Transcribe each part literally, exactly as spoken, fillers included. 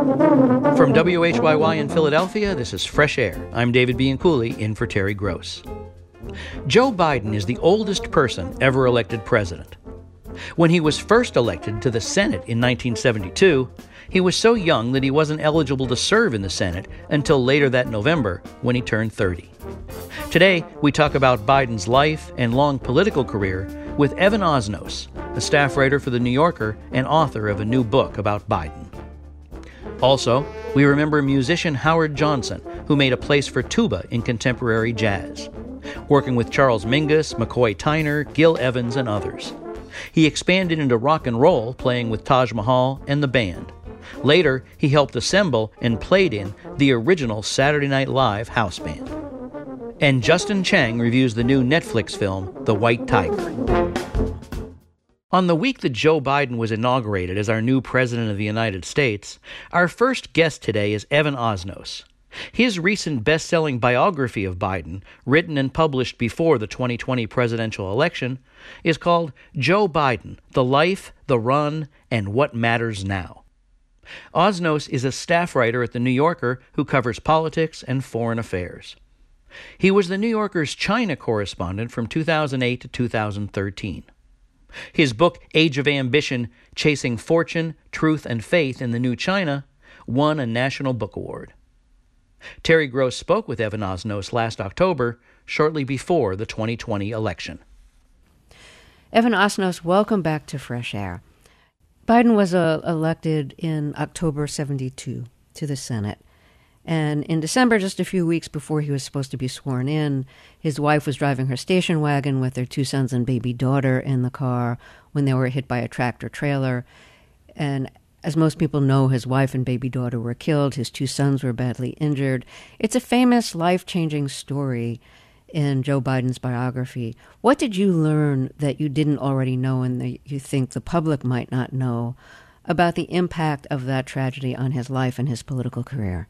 From W H Y Y in Philadelphia, this is Fresh Air. I'm David Bianculli, in for Terry Gross. Joe Biden is the oldest person ever elected president. When he was first elected to the Senate in nineteen seventy-two, he was so young that he wasn't eligible to serve in the Senate until later that November when he turned thirty. Today, we talk about Biden's life and long political career with Evan Osnos, a staff writer for The New Yorker and author of a new book about Biden. Also, we remember musician Howard Johnson, who made a place for tuba in contemporary jazz, working with Charles Mingus, McCoy Tyner, Gil Evans, and others. He expanded into rock and roll, playing with Taj Mahal and the band. Later, he helped assemble and played in the original Saturday Night Live house band. And Justin Chang reviews the new Netflix film, The White Tiger. On the week that Joe Biden was inaugurated as our new President of the United States, our first guest today is Evan Osnos. His recent best-selling biography of Biden, written and published before the twenty twenty presidential election, is called Joe Biden, The Life, the Run, and What Matters Now. Osnos is a staff writer at The New Yorker who covers politics and foreign affairs. He was The New Yorker's China correspondent from two thousand eight to two thousand thirteen. His book, Age of Ambition, Chasing Fortune, Truth, and Faith in the New China, won a National Book Award. Terry Gross spoke with Evan Osnos last October, shortly before the twenty twenty election. Evan Osnos, welcome back to Fresh Air. Biden was uh, elected in October seventy-two to the Senate. And in December, just a few weeks before he was supposed to be sworn in, his wife was driving her station wagon with their two sons and baby daughter in the car when they were hit by a tractor trailer. And as most people know, his wife and baby daughter were killed. His two sons were badly injured. It's a famous, life-changing story in Joe Biden's biography. What did you learn that you didn't already know and that you think the public might not know about the impact of that tragedy on his life and his political career?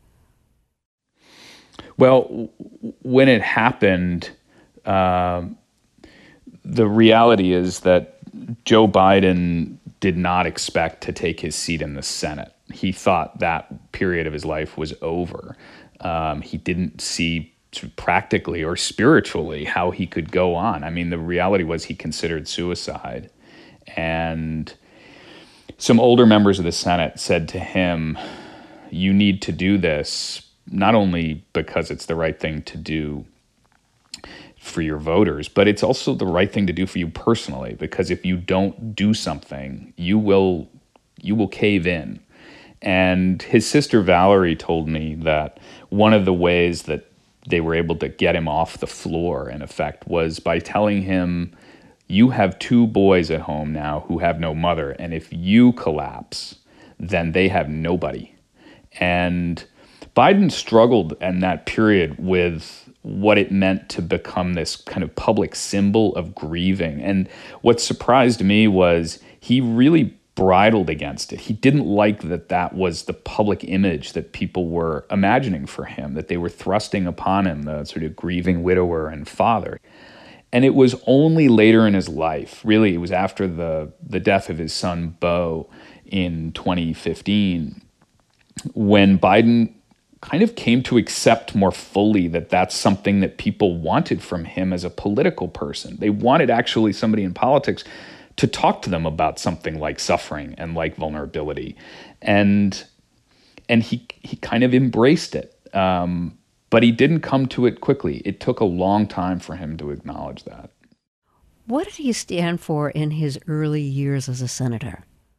Well, when it happened, um, the reality is that Joe Biden did not expect to take his seat in the Senate. He thought that period of his life was over. Um, he didn't see practically or spiritually how he could go on. I mean, the reality was he considered suicide. And some older members of the Senate said to him, you need to do this, not only because it's the right thing to do for your voters, but it's also the right thing to do for you personally, because if you don't do something, you will you will cave in. And his sister Valerie told me that one of the ways that they were able to get him off the floor, in effect, was by telling him, you have two boys at home now who have no mother, and if you collapse, then they have nobody. And Biden struggled in that period with what it meant to become this kind of public symbol of grieving. And what surprised me was he really bridled against it. He didn't like that that was the public image that people were imagining for him, that they were thrusting upon him, the sort of grieving widower and father. And it was only later in his life, really, it was after the, the death of his son, Beau, in twenty fifteen, when Biden kind of came to accept more fully that that's something that people wanted from him as a political person. They wanted actually somebody in politics to talk to them about something like suffering and like vulnerability. And and he he kind of embraced it. Um, but he didn't come to it quickly. It took a long time for him to acknowledge that. What did he stand for in his early years as a senator?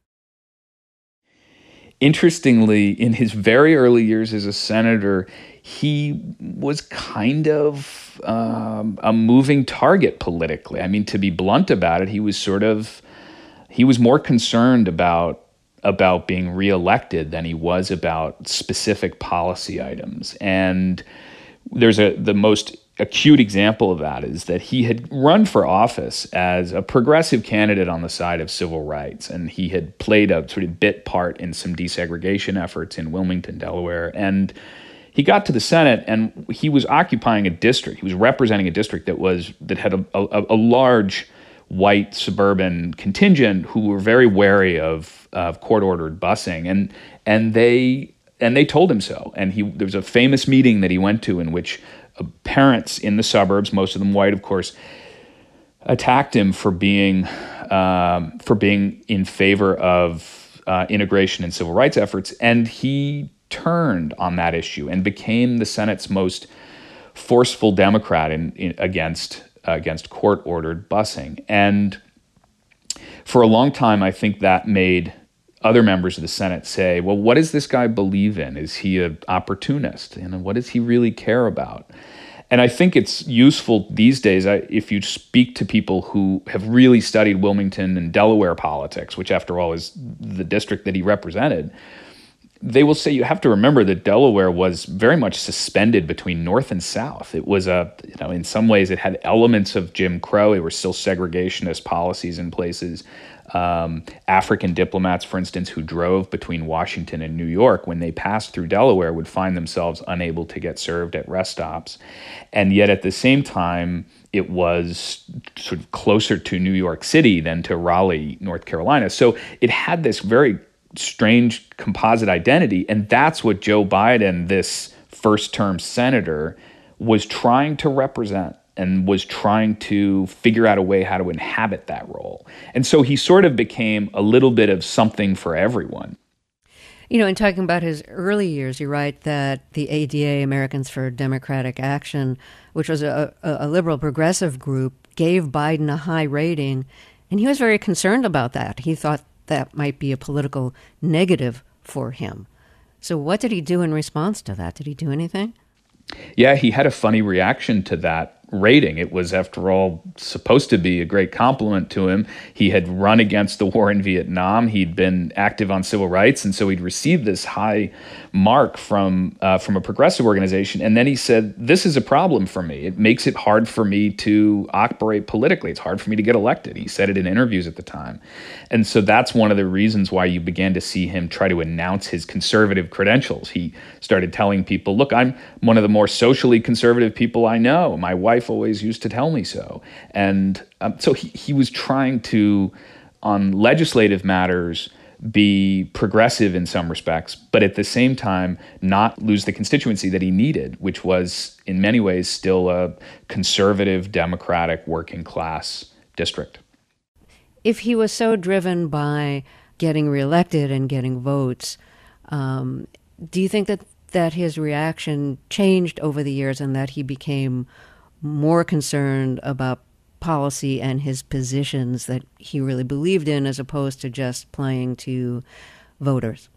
Interestingly, in his very early years as a senator, he was kind of um, a moving target politically. I mean, to be blunt about it, he was sort of, he was more concerned about about being reelected than he was about specific policy items. And there's a the most acute example of that is that he had run for office as a progressive candidate on the side of civil rights, and he had played a sort of bit part in some desegregation efforts in Wilmington, Delaware. And he got to the Senate, and he was occupying a district. He was representing a district that was that had a, a, a large white suburban contingent who were very wary of, of court-ordered busing, and and they and they told him so. And he there was a famous meeting that he went to in which uh, parents in the suburbs, most of them white, of course, attacked him for being um, for being in favor of uh, integration and civil rights efforts, and he turned on that issue and became the Senate's most forceful Democrat in, in, against uh, against court-ordered busing. And for a long time, I think that made other members of the Senate say, well, what does this guy believe in? Is he an opportunist? You know, what does he really care about? And I think it's useful these days, I, if you speak to people who have really studied Wilmington and Delaware politics, which after all is the district that he represented, they will say you have to remember that Delaware was very much suspended between North and South. It was a, you know, in some ways it had elements of Jim Crow. There were still segregationist policies in places. Um, African diplomats, for instance, who drove between Washington and New York, when they passed through Delaware, would find themselves unable to get served at rest stops. And yet at the same time, it was sort of closer to New York City than to Raleigh, North Carolina. So it had this very strange composite identity. And that's what Joe Biden, this first-term senator, was trying to represent, and was trying to figure out a way how to inhabit that role. And so he sort of became a little bit of something for everyone. You know, in talking about his early years, you write that the A D A, Americans for Democratic Action, which was a, a liberal progressive group, gave Biden a high rating, and he was very concerned about that. He thought that might be a political negative for him. So what did he do in response to that? Did he do anything? Yeah, he had a funny reaction to that rating. It was, after all, supposed to be a great compliment to him. He had run against the war in Vietnam. He'd been active on civil rights, and so he'd received this high mark from uh, from a progressive organization. And then he said, this is a problem for me. It makes it hard for me to operate politically. It's hard for me to get elected. He said it in interviews at the time. And so that's one of the reasons why you began to see him try to announce his conservative credentials. He started telling people, look, I'm one of the more socially conservative people I know. My wife always used to tell me so. And um, so he, he was trying to, on legislative matters, be progressive in some respects, but at the same time not lose the constituency that he needed, which was in many ways still a conservative, democratic, working class district. If he was so driven by getting reelected and getting votes, um, do you think that, that his reaction changed over the years and that he became more concerned about policy and his positions that he really believed in, as opposed to just playing to voters?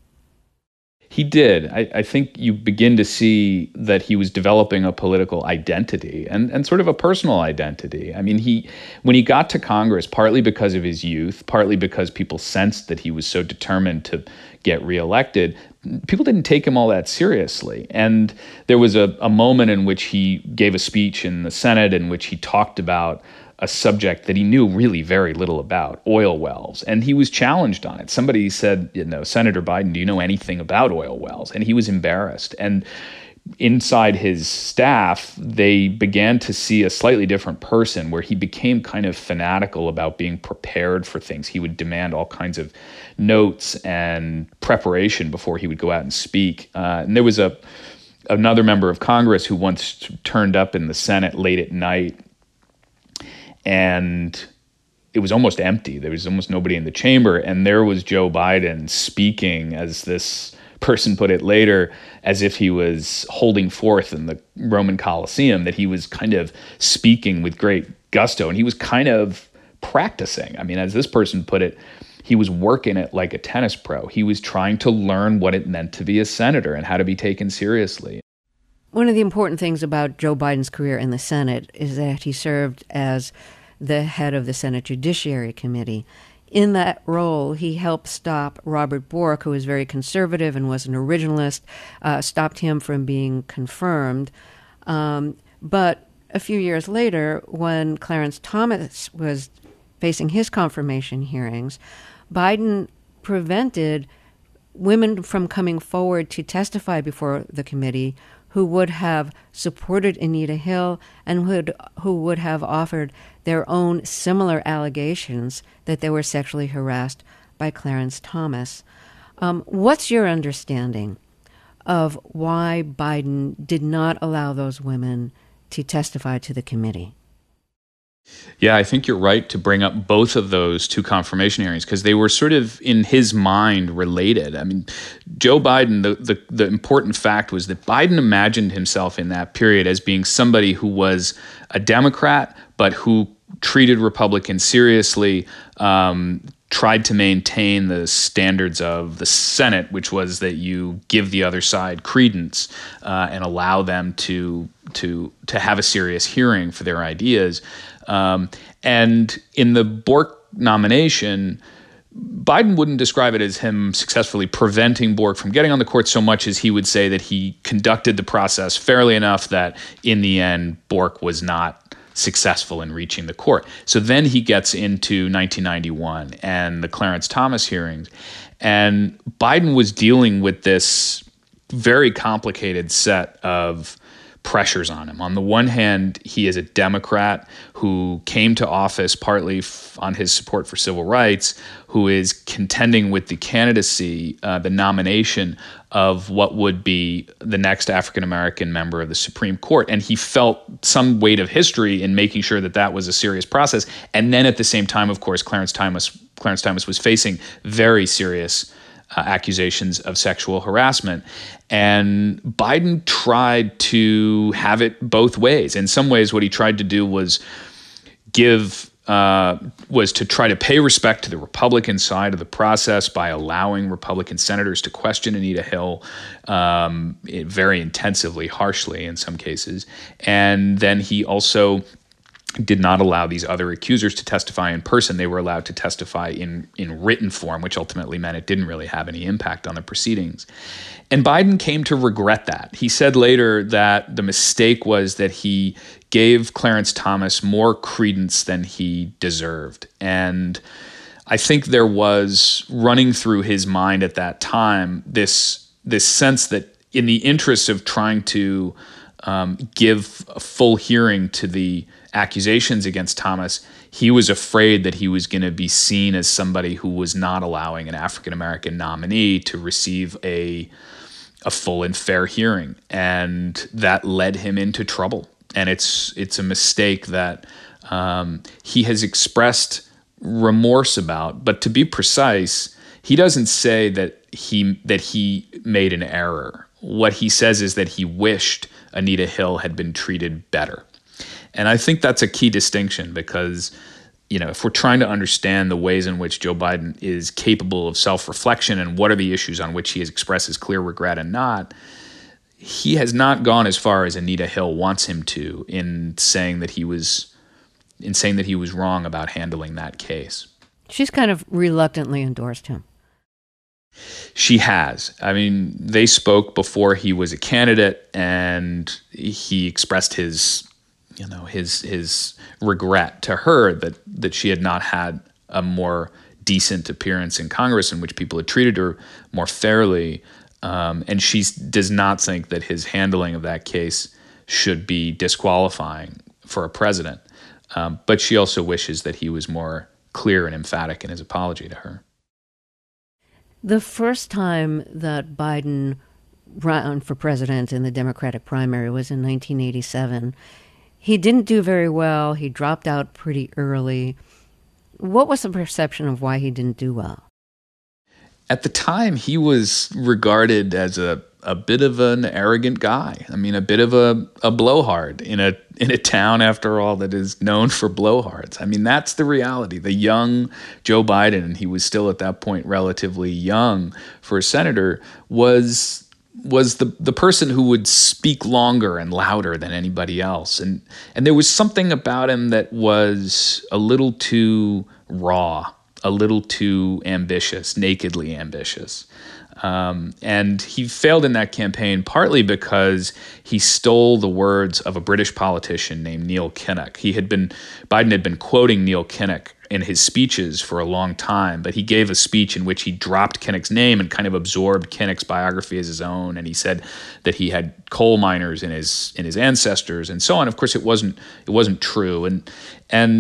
He did. I, I think you begin to see that he was developing a political identity and, and sort of a personal identity. I mean, he when he got to Congress, partly because of his youth, partly because people sensed that he was so determined to get reelected, people didn't take him all that seriously. And there was a, a moment in which he gave a speech in the Senate in which he talked about a subject that he knew really very little about, oil wells. And he was challenged on it. Somebody said, you know, Senator Biden, do you know anything about oil wells? And he was embarrassed. And inside his staff, they began to see a slightly different person where he became kind of fanatical about being prepared for things. He would demand all kinds of notes and preparation before he would go out and speak. Uh, and there was a another member of Congress who once turned up in the Senate late at night, and it was almost empty. There was almost nobody in the chamber. And there was Joe Biden speaking, as this person put it later, as if he was holding forth in the Roman Colosseum, that he was kind of speaking with great gusto. And he was kind of practicing. I mean, as this person put it, he was working it like a tennis pro. He was trying to learn what it meant to be a senator and how to be taken seriously. One of the important things about Joe Biden's career in the Senate is that he served as the head of the Senate Judiciary Committee. In that role, he helped stop Robert Bork, who was very conservative and was an originalist, uh, stopped him from being confirmed. Um, but a few years later, when Clarence Thomas was facing his confirmation hearings, Biden prevented women from coming forward to testify before the committee who would have supported Anita Hill and would, who would have offered their own similar allegations that they were sexually harassed by Clarence Thomas. Um, what's your understanding of why Biden did not allow those women to testify to the committee. Yeah, I think you're right to bring up both of those two confirmation hearings because they were sort of, in his mind, related. I mean, Joe Biden, the, the, the important fact was that Biden imagined himself in that period as being somebody who was a Democrat, but who treated Republicans seriously, um, tried to maintain the standards of the Senate, which was that you give the other side credence uh, and allow them to to to have a serious hearing for their ideas. Um, and in the Bork nomination, Biden wouldn't describe it as him successfully preventing Bork from getting on the court so much as he would say that he conducted the process fairly enough that in the end, Bork was not successful in reaching the court. So then he gets into nineteen ninety-one and the Clarence Thomas hearings. And Biden was dealing with this very complicated set of pressures on him. On the one hand, he is a Democrat who came to office partly f- on his support for civil rights, who is contending with the candidacy, uh, the nomination of what would be the next African-American member of the Supreme Court. And he felt some weight of history in making sure that that was a serious process. And then at the same time, of course, Clarence Thomas, Clarence Thomas was facing very serious Uh, accusations of sexual harassment. And Biden tried to have it both ways. In some ways, what he tried to do was give, uh, was to try to pay respect to the Republican side of the process by allowing Republican senators to question Anita Hill um, it very intensively, harshly in some cases. And then he also did not allow these other accusers to testify in person. They were allowed to testify in, in written form, which ultimately meant it didn't really have any impact on the proceedings. And Biden came to regret that. He said later that the mistake was that he gave Clarence Thomas more credence than he deserved. And I think there was running through his mind at that time this, this sense that in the interest of trying to um, give a full hearing to the accusations against Thomas, he was afraid that he was going to be seen as somebody who was not allowing an African-American nominee to receive a a full and fair hearing, and that led him into trouble. And it's it's a mistake that um, he has expressed remorse about. But to be precise, he doesn't say that he that he made an error. What he says is that he wished Anita Hill had been treated better. And I think that's a key distinction because, you know, if we're trying to understand the ways in which Joe Biden is capable of self-reflection and what are the issues on which he has expressed his clear regret and not, he has not gone as far as Anita Hill wants him to in saying that he was in saying that he was wrong about handling that case. She's kind of reluctantly endorsed him. She has. I mean, they spoke before he was a candidate, and he expressed his you know, his his regret to her that that she had not had a more decent appearance in Congress in which people had treated her more fairly. Um, and she does not think that his handling of that case should be disqualifying for a president. Um, but she also wishes that he was more clear and emphatic in his apology to her. The first time that Biden ran for president in the Democratic primary was in nineteen eighty-seven. He didn't do very well. He dropped out pretty early. What was the perception of why he didn't do well? At the time, he was regarded as a, a bit of an arrogant guy. I mean, a bit of a, a blowhard in a in a town, after all, that is known for blowhards. I mean, that's the reality. The young Joe Biden, and he was still at that point relatively young for a senator, was was the the person who would speak longer and louder than anybody else. And and there was something about him that was a little too raw, a little too ambitious, nakedly ambitious. Um, and he failed in that campaign partly because he stole the words of a British politician named Neil Kinnock. He had been, Biden had been quoting Neil Kinnock in his speeches for a long time, but he gave a speech in which he dropped Kinnock's name and kind of absorbed Kinnock's biography as his own. And he said that he had coal miners in his in his ancestors and so on. Of course, it wasn't it wasn't true. And and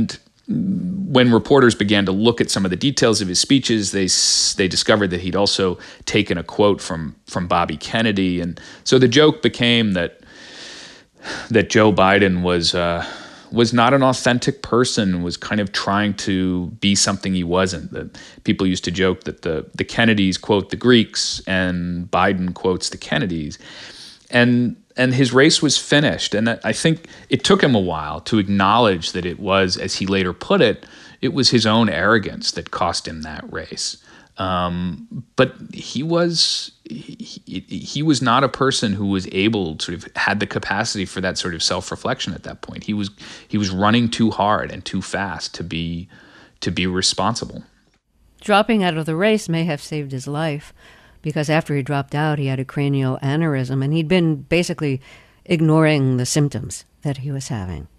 when reporters began to look at some of the details of his speeches, they they discovered that he'd also taken a quote from from Bobby Kennedy, and so the joke became that that Joe Biden was uh, was not an authentic person, was kind of trying to be something he wasn't. That people used to joke that the the Kennedys quote the Greeks and Biden quotes the Kennedys, and. And his race was finished. And I think it took him a while to acknowledge that it was, as he later put it, it was his own arrogance that cost him that race. Um, but he was he, he was not a person who was able to sort of had the capacity for that sort of self-reflection at that point. He was he was running too hard and too fast to be to be responsible. Dropping out of the race may have saved his life, because after he dropped out, he had a cranial aneurysm, and he'd been basically ignoring the symptoms that he was having.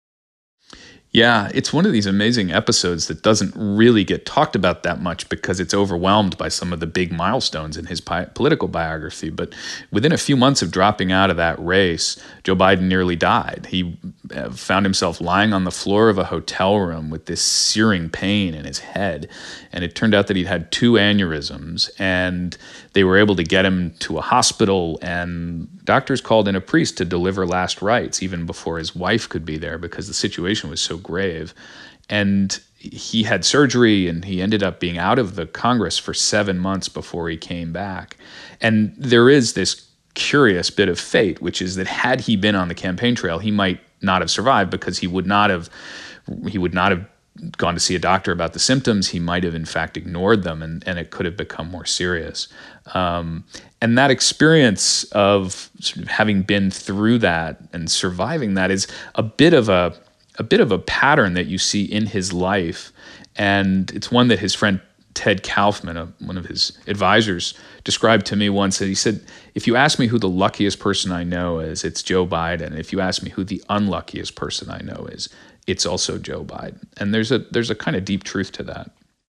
Yeah, it's one of these amazing episodes that doesn't really get talked about that much because it's overwhelmed by some of the big milestones in his pi- political biography. But within a few months of dropping out of that race, Joe Biden nearly died. He found himself lying on the floor of a hotel room with this searing pain in his head. And it turned out that he'd had two aneurysms, and they were able to get him to a hospital, and doctors called in a priest to deliver last rites even before his wife could be there because the situation was so grave. And he had surgery, and he ended up being out of the Congress for seven months before he came back. And there is this curious bit of fate, which is that had he been on the campaign trail, he might not have survived, because he would not have he would not have gone to see a doctor about the symptoms. He might have in fact ignored them, and, and it could have become more serious. Um, and that experience of sort of having been through that and surviving that is a bit of a a bit of a pattern that you see in his life. And it's one that his friend Ted Kaufman, a, one of his advisors, described to me once. And he said, if you ask me who the luckiest person I know is, it's Joe Biden. If you ask me who the unluckiest person I know is, it's also Joe Biden. And there's a there's a kind of deep truth to that.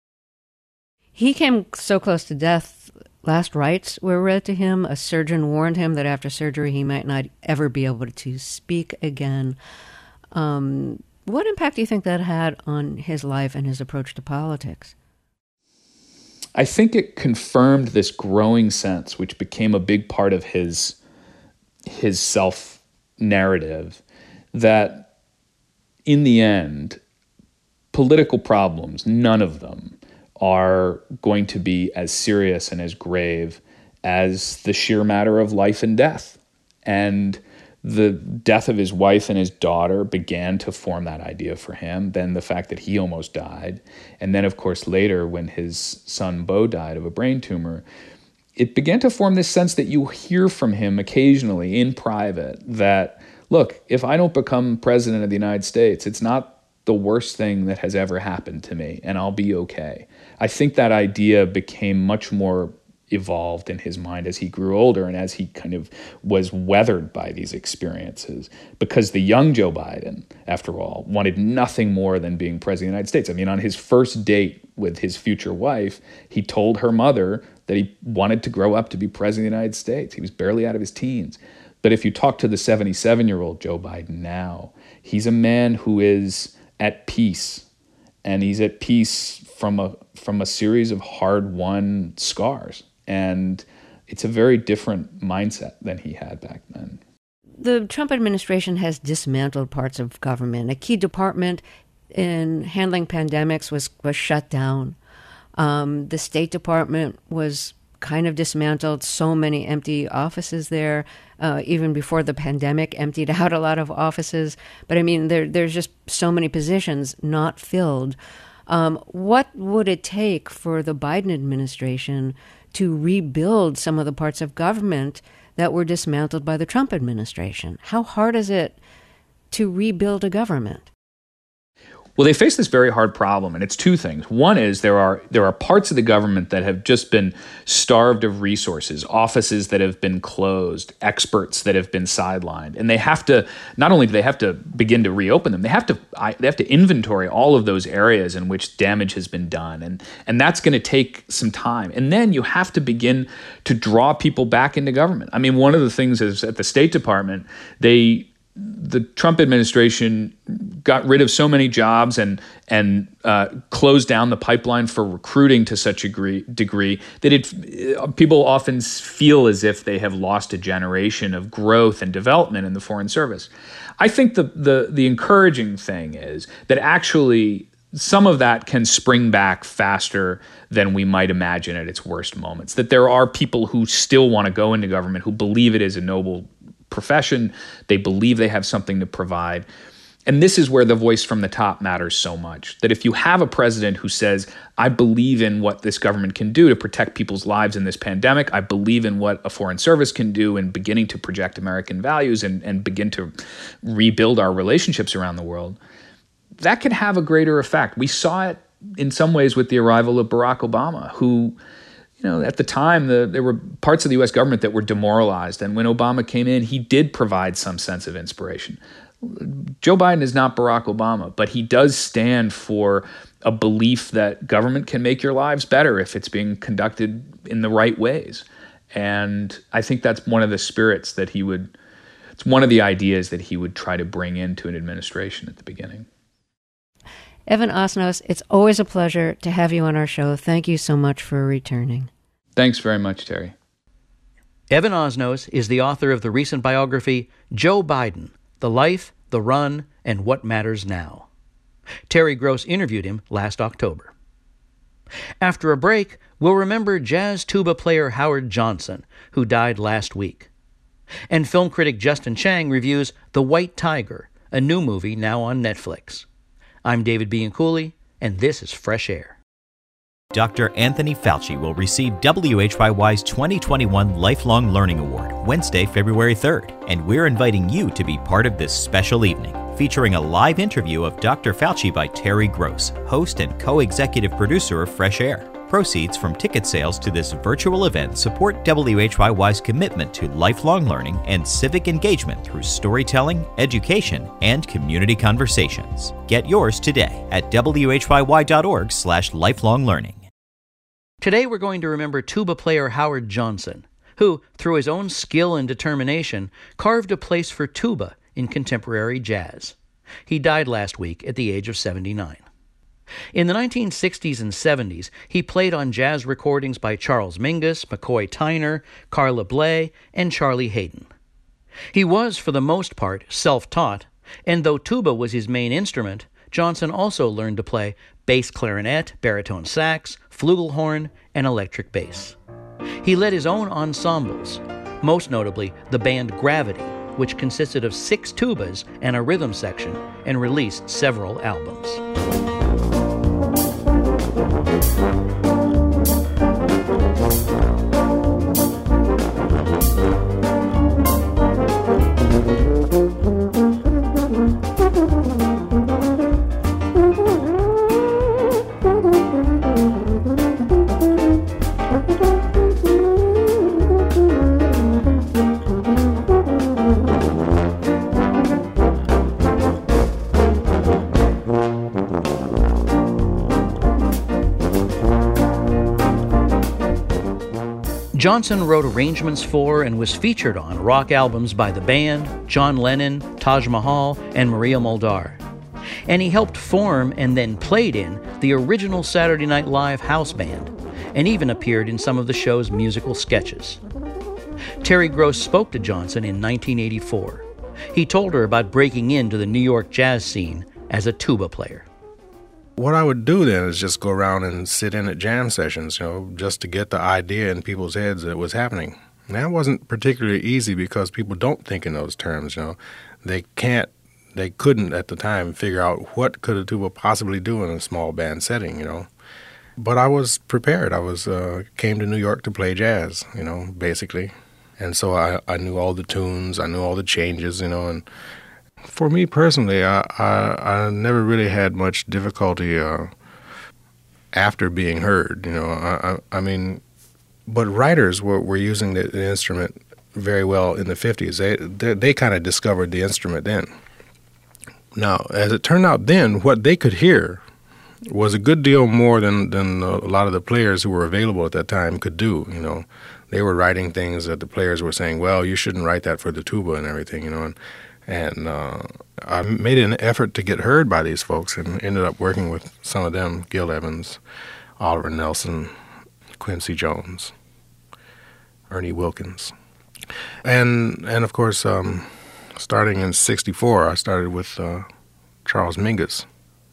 He came so close to death. Last rites were read to him. A surgeon warned him that after surgery he might not ever be able to speak again. Um, what impact do you think that had on his life and his approach to politics? I think it confirmed this growing sense, which became a big part of his his self-narrative, that in the end, political problems, none of them, are going to be as serious and as grave as the sheer matter of life and death. And the death of his wife and his daughter began to form that idea for him. Then the fact that he almost died. And then, of course, later when his son Beau died of a brain tumor, it began to form this sense that you hear from him occasionally in private that, look, if I don't become president of the United States, it's not the worst thing that has ever happened to me, and I'll be okay. I think that idea became much more evolved in his mind as he grew older and as he kind of was weathered by these experiences, because the young Joe Biden, after all, wanted nothing more than being president of the United States. I mean, on his first date with his future wife, he told her mother that he wanted to grow up to be president of the United States. He was barely out of his teens. But if you talk to the seventy-seven-year-old Joe Biden now, he's a man who is at peace, and he's at peace from a from a series of hard-won scars. And it's a very different mindset than he had back then. The Trump administration has dismantled parts of government. A key department in handling pandemics was, was shut down. Um, the State Department was kind of dismantled. So many empty offices there. Uh, even before the pandemic, emptied out a lot of offices. But I mean, there there's just so many positions not filled. Um, what would it take for the Biden administration to rebuild some of the parts of government that were dismantled by the Trump administration? How hard is it to rebuild a government? Well, they face this very hard problem, and it's two things. One is there are there are parts of the government that have just been starved of resources, offices that have been closed, experts that have been sidelined, and they have to not only do they have to begin to reopen them, they have to they have to inventory all of those areas in which damage has been done, and and that's going to take some time. And then you have to begin to draw people back into government. I mean, one of the things is at the State Department, they. The Trump administration got rid of so many jobs and and uh, closed down the pipeline for recruiting to such a degree, degree that it people often feel as if they have lost a generation of growth and development in the Foreign Service. I think the the the encouraging thing is that actually some of that can spring back faster than we might imagine at its worst moments. That there are people who still want to go into government, who believe it is a noble profession, they believe they have something to provide. And this is where the voice from the top matters so much. That if you have a president who says, I believe in what this government can do to protect people's lives in this pandemic, I believe in what a foreign service can do in beginning to project American values and, and begin to rebuild our relationships around the world, that could have a greater effect. We saw it in some ways with the arrival of Barack Obama, who, you know, at the time, the, there were parts of the U S government that were demoralized. And when Obama came in, he did provide some sense of inspiration. Joe Biden is not Barack Obama, but he does stand for a belief that government can make your lives better if it's being conducted in the right ways. And I think that's one of the spirits that he would, it's one of the ideas that he would try to bring into an administration at the beginning. Evan Osnos, it's always a pleasure to have you on our show. Thank you so much for returning. Thanks very much, Terry. Evan Osnos is the author of the recent biography, Joe Biden, The Life, the Run, and What Matters Now. Terry Gross interviewed him last October. After a break, we'll remember jazz tuba player Howard Johnson, who died last week. And film critic Justin Chang reviews The White Tiger, a new movie now on Netflix. I'm David Bianculli, and this is Fresh Air. Doctor Anthony Fauci will receive W H Y Y's twenty twenty-one Lifelong Learning Award Wednesday, February third, and we're inviting you to be part of this special evening, featuring a live interview of Doctor Fauci by Terry Gross, host and co-executive producer of Fresh Air. Proceeds from ticket sales to this virtual event support W H Y Y's commitment to lifelong learning and civic engagement through storytelling, education, and community conversations. Get yours today at W H Y Y dot org slash lifelong learning. Today we're going to remember tuba player Howard Johnson, who, through his own skill and determination, carved a place for tuba in contemporary jazz. He died last week at the age of seventy-nine. In the nineteen sixties and seventies, he played on jazz recordings by Charles Mingus, McCoy Tyner, Carla Bley, and Charlie Haydn. He was, for the most part, self-taught, and though tuba was his main instrument, Johnson also learned to play bass clarinet, baritone sax, flugelhorn, and electric bass. He led his own ensembles, most notably the band Gravity, which consisted of six tubas and a rhythm section, and released several albums. Johnson wrote arrangements for and was featured on rock albums by the band, John Lennon, Taj Mahal, and Maria Muldaur. And he helped form and then played in the original Saturday Night Live house band, and even appeared in some of the show's musical sketches. Terry Gross spoke to Johnson in nineteen eighty-four. He told her about breaking into the New York jazz scene as a tuba player. What I would do then is just go around and sit in at jam sessions, you know, just to get the idea in people's heads that it was happening. And that wasn't particularly easy because people don't think in those terms, you know. They can't, they couldn't at the time figure out what could a tuba possibly do in a small band setting, you know. But I was prepared. I was uh, came to New York to play jazz, you know, basically. And so I, I knew all the tunes, I knew all the changes, you know, and for me personally, I, I I never really had much difficulty uh, after being heard. You know, I, I, I mean, but writers were, were using the, the instrument very well in the fifties. They they, they kind of discovered the instrument then. Now, as it turned out, then what they could hear was a good deal more than than a lot of the players who were available at that time could do. You know, they were writing things that the players were saying, "Well, you shouldn't write that for the tuba and everything." You know, and And uh, I made an effort to get heard by these folks and ended up working with some of them, Gil Evans, Oliver Nelson, Quincy Jones, Ernie Wilkins. And, and of course, um, starting in sixty-four, I started with uh, Charles Mingus.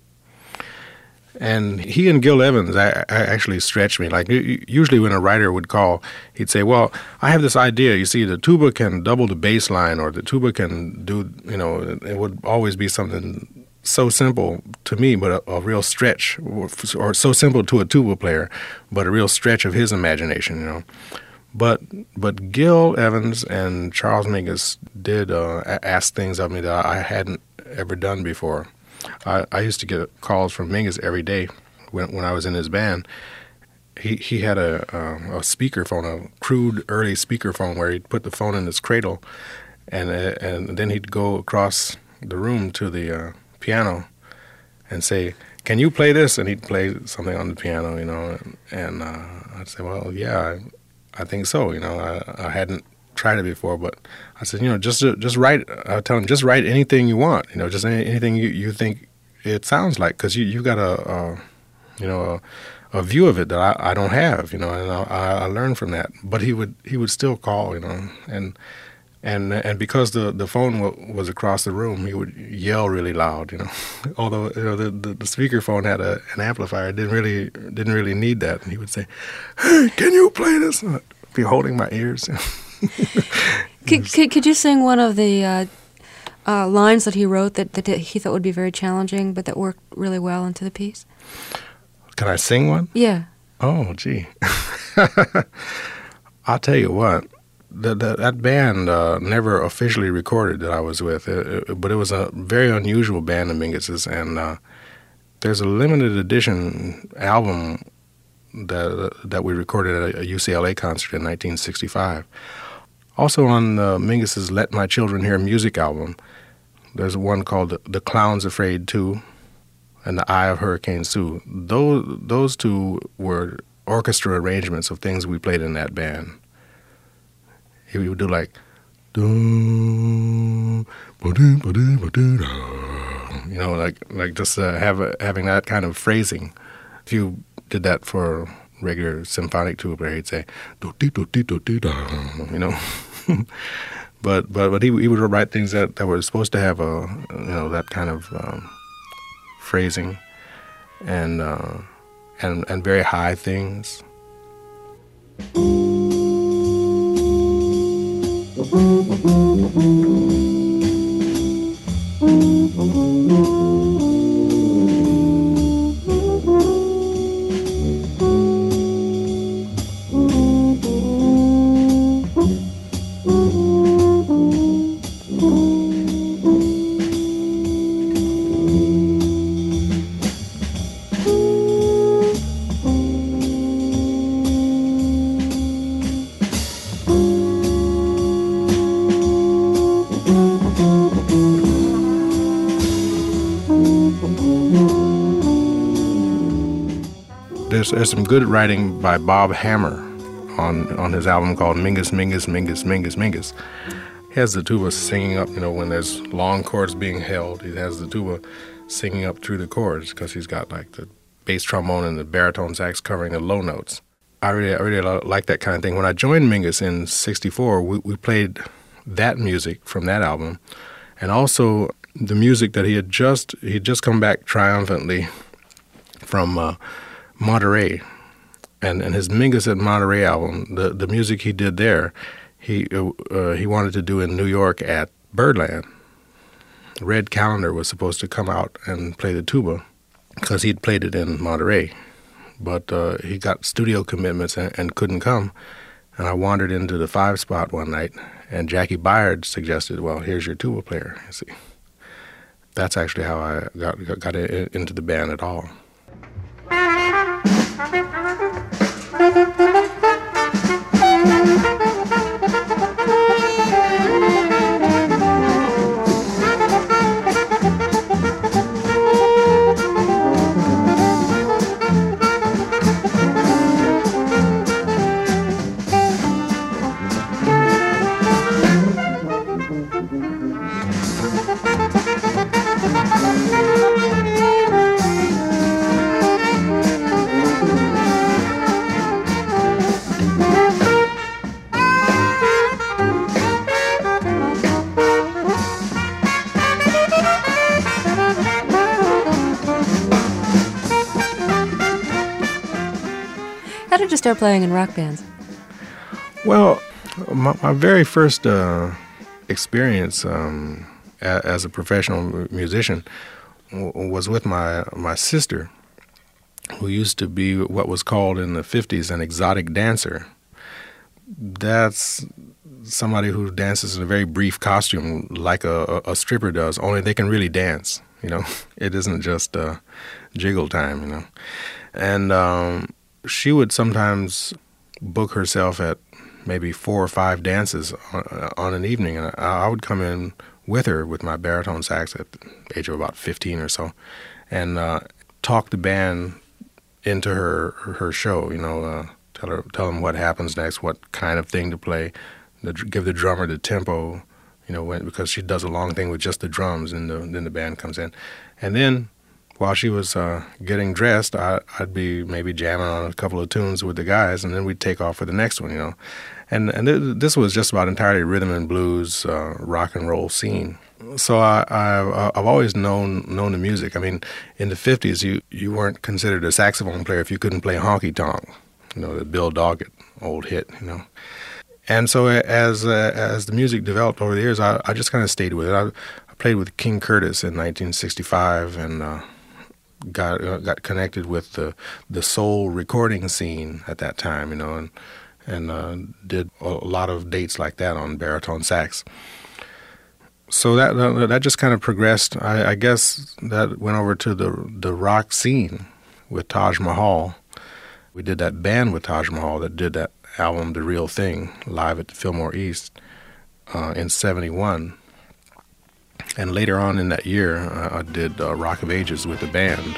And he and Gil Evans I, I actually stretched me. Like, usually when a writer would call, he'd say, well, I have this idea. You see, the tuba can double the bass line, or the tuba can do, you know, it would always be something so simple to me, but a, a real stretch, or, or so simple to a tuba player, but a real stretch of his imagination, you know. But but Gil Evans and Charles Mingus did uh, ask things of me that I hadn't ever done before. I, I used to get calls from Mingus every day when when I was in his band. He he had a, a a speakerphone, a crude early speakerphone, where he'd put the phone in his cradle, and and then he'd go across the room to the uh, piano and say, "Can you play this?" And he'd play something on the piano, you know. And, and uh, I'd say, "Well, yeah, I, I think so." You know, I, I hadn't tried it before, but I said, you know, just just write. I tell him, just write anything you want. You know, just any, anything you, you think it sounds like, because you you got a, a you know a, a view of it that I, I don't have. You know, and I, I learned from that. But he would he would still call. You know, and and and because the the phone w- was across the room, he would yell really loud. You know, although you know the the, the speakerphone had a, an amplifier, it didn't really didn't really need that. And he would say, "Hey, can you play this?" And I'd be holding my ears. could, could could you sing one of the uh, uh, lines that he wrote that, that he thought would be very challenging, but that worked really well into the piece? Can I sing one? Yeah. Oh, gee. I'll tell you what. The, the, that band uh, never officially recorded that I was with, it, it, but it was a very unusual band of Mingus's, and uh, there's a limited edition album that that we recorded at a U C L A concert in nineteen sixty-five. Also on uh, Mingus's Let My Children Hear Music album, there's one called The Clown's Afraid Too and The Eye of Hurricane Sue. Those, those two were orchestra arrangements of things we played in that band. He would do like, you know, like like just uh, have a, having that kind of phrasing. If you did that for regular symphonic tuba, he'd say, you know. but but but he he would write things that, that were supposed to have a you know that kind of um, phrasing and uh, and and very high things. There's, there's some good writing by Bob Hammer on on his album called Mingus, Mingus, Mingus, Mingus, Mingus. He has the tuba singing up, you know, when there's long chords being held. He has the tuba singing up through the chords because he's got like the bass trombone and the baritone sax covering the low notes. I really, I really like that kind of thing. When I joined Mingus in sixty-four, we, we played that music from that album, and also the music that he had just he had just come back triumphantly from uh, Monterey, and and his Mingus at Monterey album, the the music he did there, he uh, he wanted to do in New York at Birdland. Red Callender was supposed to come out and play the tuba because he'd played it in Monterey, but uh, he got studio commitments and, and couldn't come. And I wandered into the five spot one night, and Jackie Byard suggested, "Well, here's your tuba player." You see, that's actually how I got got, got into the band at all. did you start playing in rock bands? Well, my, my very first uh, experience um, a, as a professional musician w- was with my my sister, who used to be what was called in the fifties an exotic dancer. That's somebody who dances in a very brief costume like a, a stripper does, only they can really dance, you know. It isn't just uh, jiggle time, you know. And um, she would sometimes book herself at maybe four or five dances on, on an evening, and I, I would come in with her with my baritone sax at the age of about fifteen or so, and uh, talk the band into her her show, you know, uh, tell her tell them what happens next, what kind of thing to play, the, give the drummer the tempo, you know, when, because she does a long thing with just the drums, and the, then the band comes in, and then while she was uh, getting dressed, I, I'd be maybe jamming on a couple of tunes with the guys, and then we'd take off for the next one, you know, and and th- this was just about entirely rhythm and blues, uh, rock and roll scene. So I, I, I've always known known the music. I mean, in the fifties, you, you weren't considered a saxophone player if you couldn't play honky tonk, you know, the Bill Doggett old hit, you know. And so as uh, as the music developed over the years, I, I just kind of stayed with it. I, I played with King Curtis in nineteen sixty-five, and uh, got uh, got connected with the the soul recording scene at that time, you know, and and uh, did a lot of dates like that on baritone sax. So that uh, that just kind of progressed. I, I guess that went over to the the rock scene with Taj Mahal. We did that band with Taj Mahal that did that album, The Real Thing, live at the Fillmore East uh, in seventy-one. And later on in that year, uh, I did uh, Rock of Ages with the band.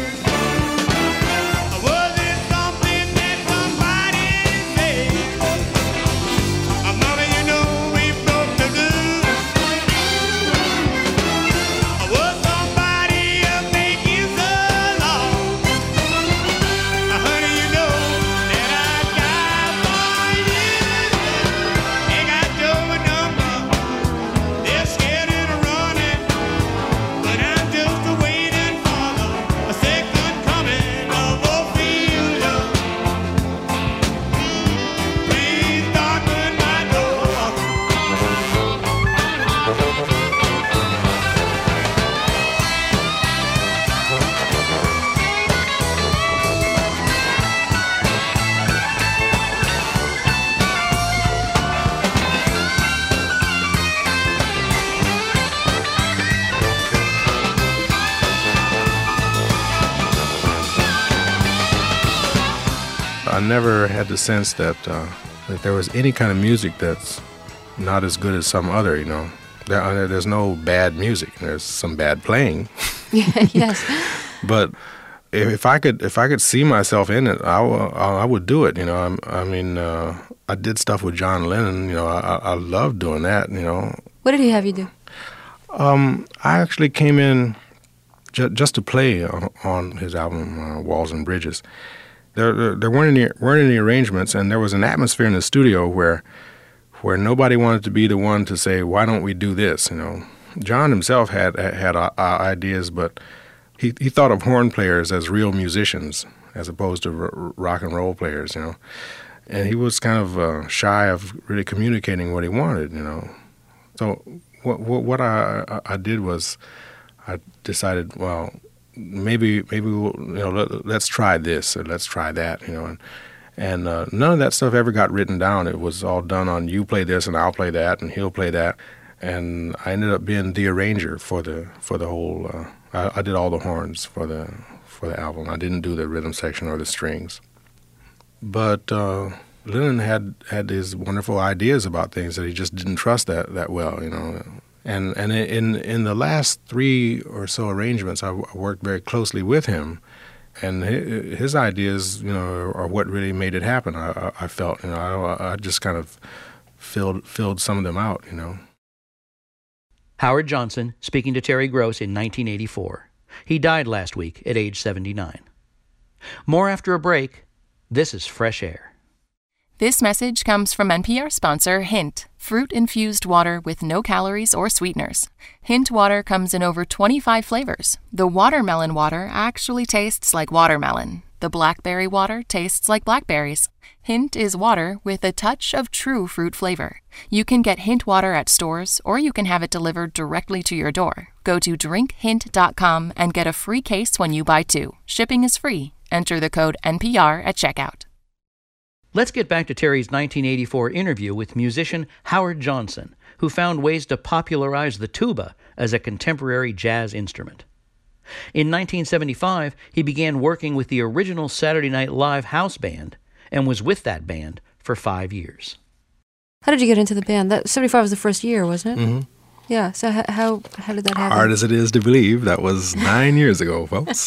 I never had the sense that uh, that there was any kind of music that's not as good as some other, you know. There, there's no bad music. There's some bad playing. Yes. But if, if I could, if I could see myself in it, I, I would do it. You know, I, I mean, uh, I did stuff with John Lennon. You know, I, I loved doing that. You know. What did he have you do? Um, I actually came in ju- just to play on, on his album uh, Walls and Bridges. There, there, there weren't any weren't any arrangements, and there was an atmosphere in the studio where, where nobody wanted to be the one to say, "Why don't we do this?" You know, John himself had had uh, ideas, but he he thought of horn players as real musicians as opposed to r- rock and roll players. You know, and he was kind of uh, shy of really communicating what he wanted. You know, so what what, what I I did was I decided, well, maybe maybe we'll, you know, let, let's try this or let's try that, you know, and and uh, none of that stuff ever got written down. It was all done on, you play this and I'll play that and he'll play that, and I ended up being the arranger for the for the whole. Uh, I, I did all the horns for the for the album. I didn't do the rhythm section or the strings, but uh, Lennon had had these wonderful ideas about things that he just didn't trust that that well, you know. And and in in the last three or so arrangements, I worked very closely with him, and his, his ideas, you know, are, are what really made it happen. I, I felt, you know, I, I just kind of filled filled some of them out, you know. Howard Johnson speaking to Terry Gross in nineteen eighty-four. He died last week at age seventy-nine. More after a break. This is Fresh Air. This message comes from N P R sponsor Hint, fruit-infused water with no calories or sweeteners. Hint water comes in over twenty-five flavors. The watermelon water actually tastes like watermelon. the blackberry water tastes like blackberries. Hint is water with a touch of true fruit flavor. You can get Hint water at stores, or you can have it delivered directly to your door. Go to drink hint dot com and get a free case when you buy two. Shipping is free. Enter the code N P R at checkout. Let's get back to Terry's nineteen eighty-four interview with musician Howard Johnson, who found ways to popularize the tuba as a contemporary jazz instrument. In nineteen seventy-five, he began working with the original Saturday Night Live house band and was with that band for five years. How did you get into the band? That seventy-five was the first year, wasn't it? Mm-hmm. Yeah, so how, how how did that happen? Hard as it is to believe, that was nine years ago, folks.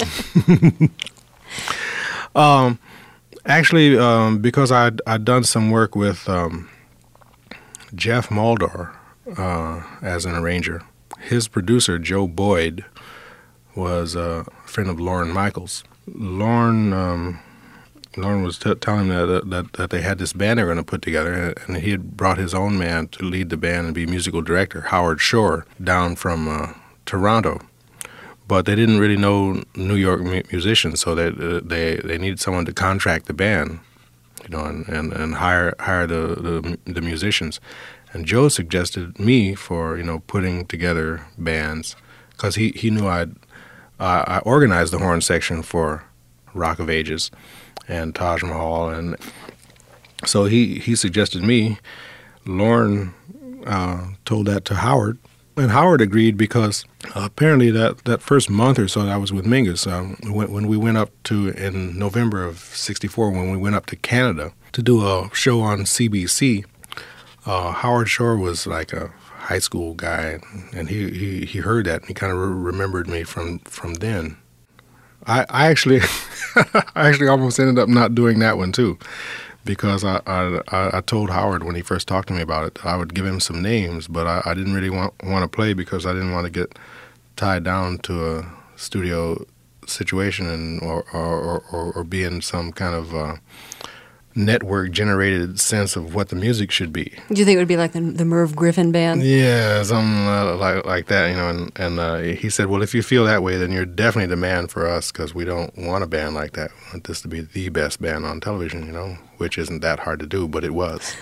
um, actually, um, because I'd, I'd done some work with um, Jeff Muldor uh, as an arranger. His producer, Joe Boyd, was a friend of Lorne Michaels. Lorne, um, Lorne was t- telling me that, that that they had this band they were going to put together, and he had brought his own man to lead the band and be musical director, Howard Shore, down from uh, Toronto. But they didn't really know New York mu- musicians, so they, uh, they they needed someone to contract the band, you know, and, and, and hire hire the, the the musicians. And Joe suggested me for, you know, putting together bands, because he, he knew I'd uh, I organized the horn section for Rock of Ages and Taj Mahal, and so he, he suggested me. Lorne uh, told that to Howard, and Howard agreed because uh, apparently that, that first month or so that I was with Mingus, um, when, when we went up to, in November of sixty-four, when we went up to Canada to do a show on C B C, uh, Howard Shore was like a high school guy, and he, he, he heard that, and he kind of re- remembered me from, from then. I, I actually I actually almost ended up not doing that one too, because I, I I told Howard when he first talked to me about it, I would give him some names, but I, I didn't really want want to play because I didn't want to get tied down to a studio situation and or or, or, or be in some kind of uh, network generated sense of what the music should be. Do you think it would be like the, the Merv Griffin band? Yeah, something uh, like like that, you know. And and uh, he said, well, if you feel that way, then you're definitely the man for us, because we don't want a band like that. We want this to be the best band on television, you know, which isn't that hard to do, but it was.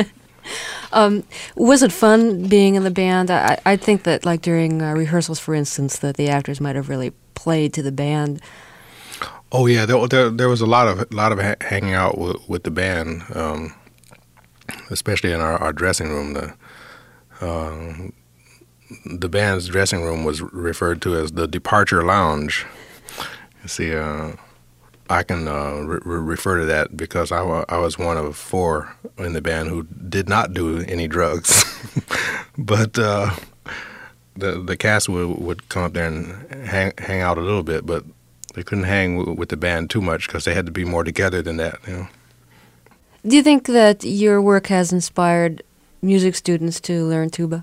um, was it fun being in the band? I, I think that, like during uh, rehearsals, for instance, that the actors might have really played to the band. Oh yeah, there, there there was a lot of lot of ha- hanging out with, with the band, um, especially in our, our dressing room. The uh, the band's dressing room was referred to as the departure lounge. You see, uh, I can uh, re- refer to that because I, w- I was one of four in the band who did not do any drugs, but uh, the the cast would would come up there and hang hang out a little bit, but they couldn't hang w- with the band too much because they had to be more together than that, you know. Do you think that your work has inspired music students to learn tuba?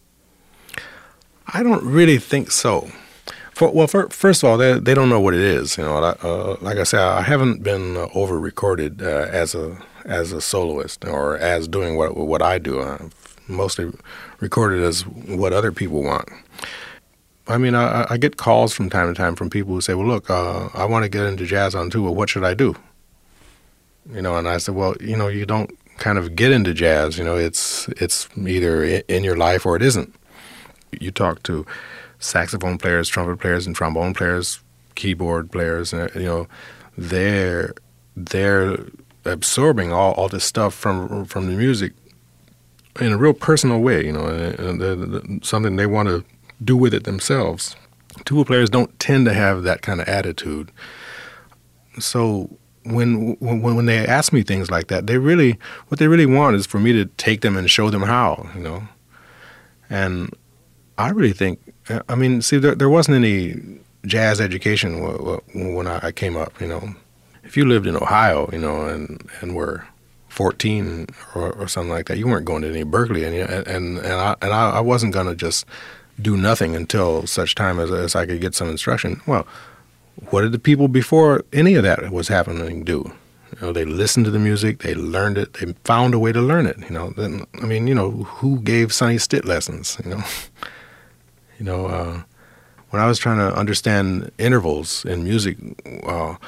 I don't really think so. For, well, for, first of all, they they don't know what it is, you know. Uh, like I said, I haven't been uh, over-recorded uh, as a as a soloist or as doing what what I do. I've mostly recorded as what other people want. I mean, I, I get calls from time to time from people who say, well, look, uh, I want to get into jazz on tuba. What should I do? You know, and I said, well, you know, you don't kind of get into jazz. You know, it's it's either in your life or it isn't. You talk to saxophone players, trumpet players, and trombone players, keyboard players, and, you know, they're they're absorbing all, all this stuff from from the music in a real personal way, you know, and, and, and something they want to do with it themselves. Tuba players don't tend to have that kind of attitude. So when when when they ask me things like that, they really what they really want is for me to take them and show them how, you know. And I really think, I mean, see, there, there wasn't any jazz education when I came up, you know. If you lived in Ohio, you know, and, and were fourteen or, or something like that, you weren't going to any Berkeley, and and and I and I, I wasn't going to just do nothing until such time as as I could get some instruction. Well, what did the people before any of that was happening do? You know, they listened to the music, they learned it, they found a way to learn it. You know, then I mean, you know, who gave Sonny Stitt lessons? You know. You know, uh, when I was trying to understand intervals in music, uh,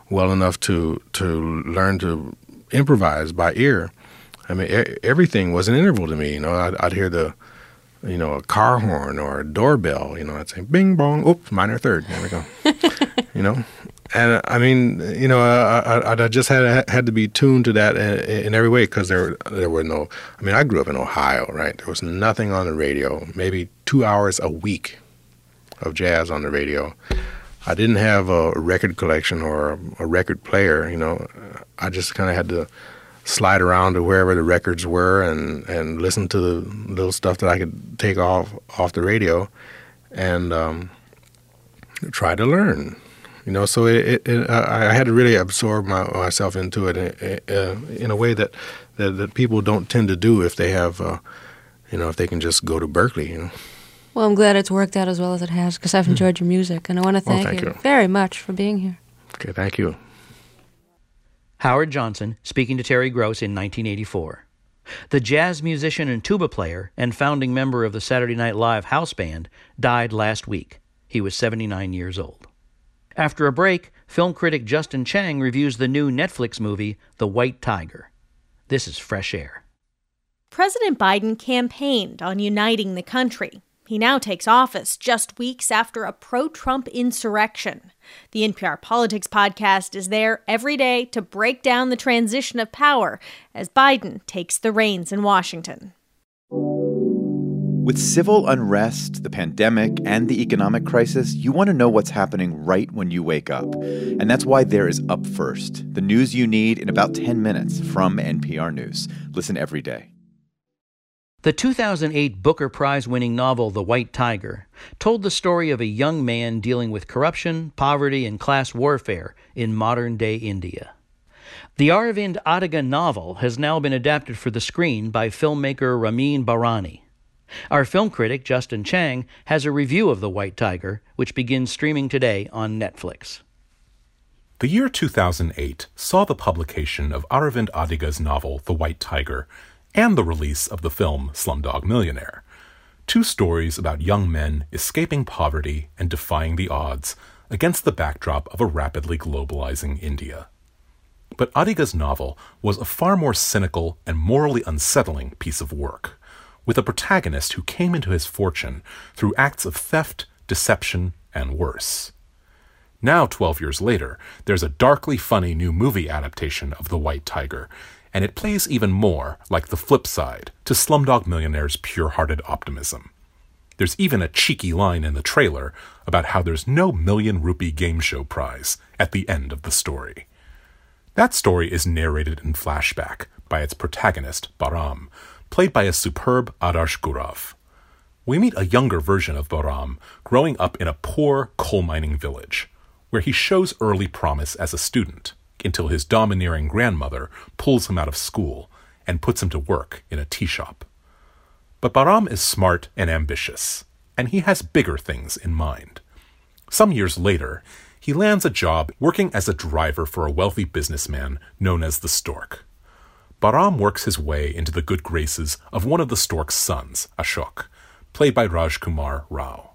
well enough to to learn to improvise by ear. I mean, e- everything was an interval to me. You know, I'd, I'd hear the, you know, a car horn or a doorbell. You know, I'd say, bing, bong, oops, minor third. There we go. You know, and I mean, you know, I, I, I just had had to be tuned to that in, in every way because there there were no. I mean, I grew up in Ohio, right? There was nothing on the radio. Maybe two hours a week of jazz on the radio. I didn't have a record collection or a, a record player. You know, I just kind of had to slide around to wherever the records were and, and listen to the little stuff that I could take off off the radio, and um, try to learn. You know, so it, it, it, I had to really absorb my, myself into it in, uh, in a way that, that that people don't tend to do if they have, uh, you know, if they can just go to Berkeley. You know. Well, I'm glad it's worked out as well as it has because I've enjoyed your music, and I want to thank, well, thank you, you very much for being here. Okay, thank you. Howard Johnson speaking to Terry Gross in nineteen eighty-four. The jazz musician and tuba player and founding member of the Saturday Night Live house band died last week. He was seventy-nine years old. After a break, film critic Justin Chang reviews the new Netflix movie, The White Tiger. This is Fresh Air. President Biden campaigned on uniting the country. He now takes office just weeks after a pro-Trump insurrection. The N P R Politics podcast is there every day to break down the transition of power as Biden takes the reins in Washington. With civil unrest, the pandemic, and the economic crisis, you want to know what's happening right when you wake up. And that's why there is Up First, the news you need in about ten minutes from N P R News. Listen every day. The two thousand eight Booker Prize-winning novel The White Tiger told the story of a young man dealing with corruption, poverty, and class warfare in modern-day India. The Aravind Adiga novel has now been adapted for the screen by filmmaker Ramin Bahrani. Our film critic, Justin Chang, has a review of The White Tiger, which begins streaming today on Netflix. The year two thousand eight saw the publication of Aravind Adiga's novel The White Tiger and the release of the film Slumdog Millionaire, two stories about young men escaping poverty and defying the odds against the backdrop of a rapidly globalizing India. But Adiga's novel was a far more cynical and morally unsettling piece of work, with a protagonist who came into his fortune through acts of theft, deception, and worse. Now, twelve years later, there's a darkly funny new movie adaptation of The White Tiger, and it plays even more like the flip side to Slumdog Millionaire's pure-hearted optimism. There's even a cheeky line in the trailer about how there's no million-rupee game show prize at the end of the story. That story is narrated in flashback by its protagonist, Bahram, played by a superb Adarsh Gurav. We meet a younger version of Bahram growing up in a poor coal mining village, where he shows early promise as a student, until his domineering grandmother pulls him out of school and puts him to work in a tea shop. But Bahram is smart and ambitious, and he has bigger things in mind. Some years later, he lands a job working as a driver for a wealthy businessman known as the Stork. Bahram works his way into the good graces of one of the Stork's sons, Ashok, played by Rajkumar Rao.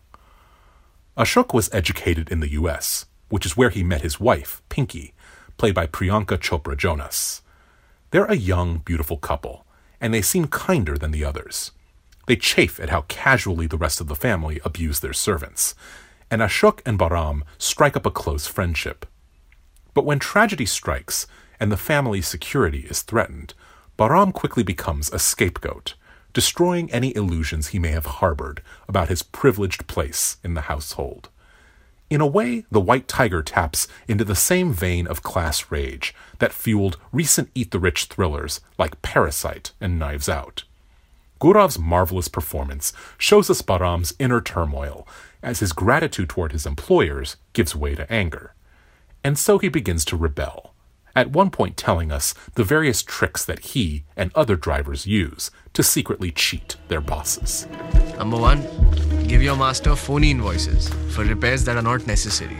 Ashok was educated in the U S, which is where he met his wife, Pinky, played by Priyanka Chopra Jonas. They're a young, beautiful couple, and they seem kinder than the others. They chafe at how casually the rest of the family abuse their servants, and Ashok and Bahram strike up a close friendship. But when tragedy strikes and the family's security is threatened, Bahram quickly becomes a scapegoat, destroying any illusions he may have harbored about his privileged place in the household. In a way, The White Tiger taps into the same vein of class rage that fueled recent eat-the-rich thrillers like Parasite and Knives Out. Gurav's marvelous performance shows us Bahram's inner turmoil as his gratitude toward his employers gives way to anger. And so he begins to rebel, at one point telling us the various tricks that he and other drivers use to secretly cheat their bosses. Number one, give your master phony invoices for repairs that are not necessary.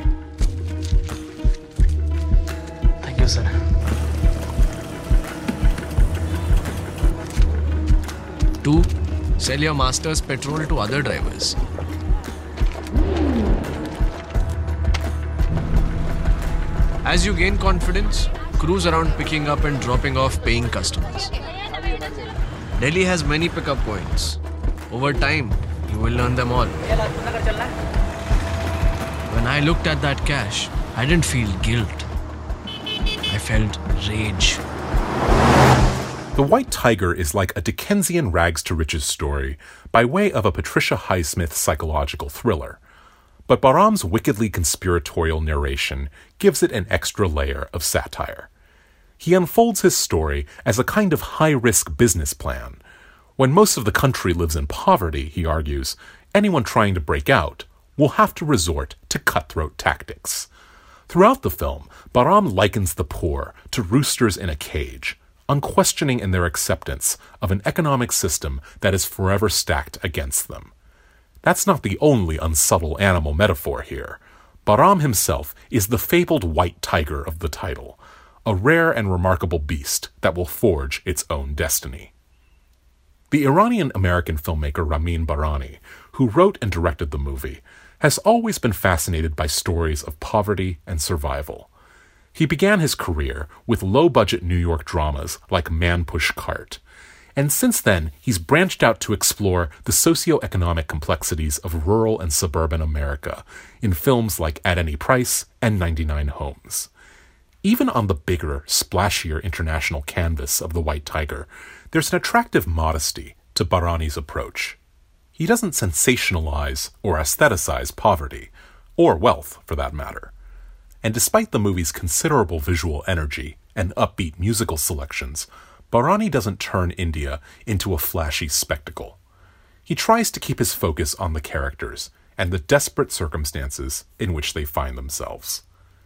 Thank you, sir. Two, sell your master's petrol to other drivers. As you gain confidence, cruise around picking up and dropping off paying customers. Delhi has many pickup points. Over time, you will learn them all. When I looked at that cash, I didn't feel guilt. I felt rage. The White Tiger is like a Dickensian rags-to-riches story by way of a Patricia Highsmith psychological thriller. But Bahram's wickedly conspiratorial narration gives it an extra layer of satire. He unfolds his story as a kind of high-risk business plan. When most of the country lives in poverty, he argues, anyone trying to break out will have to resort to cutthroat tactics. Throughout the film, Bahram likens the poor to roosters in a cage, unquestioning in their acceptance of an economic system that is forever stacked against them. That's not the only unsubtle animal metaphor here. Bahram himself is the fabled white tiger of the title, a rare and remarkable beast that will forge its own destiny. The Iranian-American filmmaker Ramin Bahrani, who wrote and directed the movie, has always been fascinated by stories of poverty and survival. He began his career with low-budget New York dramas like Man Push Cart, and since then he's branched out to explore the socioeconomic complexities of rural and suburban America in films like At Any Price and ninety-nine Homes. Even on the bigger, splashier international canvas of The White Tiger, there's an attractive modesty to Bahrani's approach. He doesn't sensationalize or aestheticize poverty, or wealth for that matter. And despite the movie's considerable visual energy and upbeat musical selections, Bahrani doesn't turn India into a flashy spectacle. He tries to keep his focus on the characters and the desperate circumstances in which they find themselves.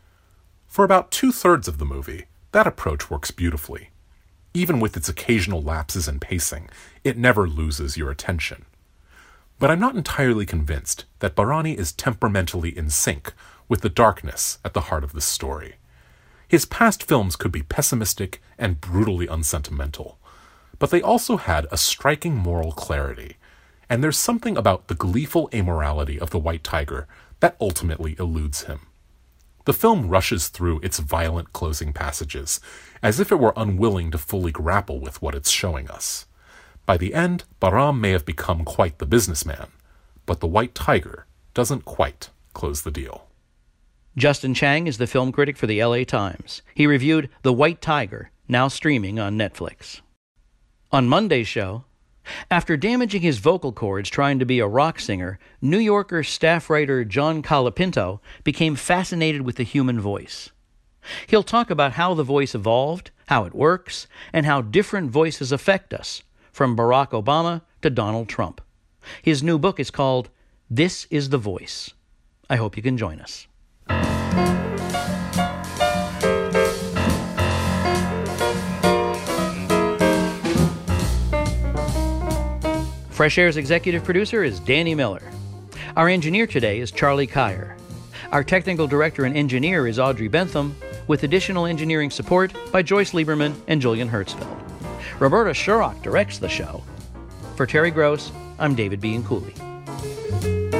For about two-thirds of the movie, that approach works beautifully. Even with its occasional lapses in pacing, it never loses your attention. But I'm not entirely convinced that Bahrani is temperamentally in sync with the darkness at the heart of this story. His past films could be pessimistic and brutally unsentimental, but they also had a striking moral clarity, and there's something about the gleeful amorality of The White Tiger that ultimately eludes him. The film rushes through its violent closing passages, as if it were unwilling to fully grapple with what it's showing us. By the end, Bahram may have become quite the businessman, but The White Tiger doesn't quite close the deal. Justin Chang is the film critic for the L A Times. He reviewed The White Tiger, now streaming on Netflix. On Monday's show, after damaging his vocal cords trying to be a rock singer, New Yorker staff writer John Colapinto became fascinated with the human voice. He'll talk about how the voice evolved, how it works, and how different voices affect us, from Barack Obama to Donald Trump. His new book is called This is the Voice. I hope you can join us. Fresh Air's executive producer is Danny Miller. Our engineer today is Charlie Kyer. Our technical director and engineer is Audrey Bentham, with additional engineering support by Joyce Lieberman and Julian Hertzfeld. Roberta Shurrock directs the show. For Terry Gross, I'm David B. Cooley.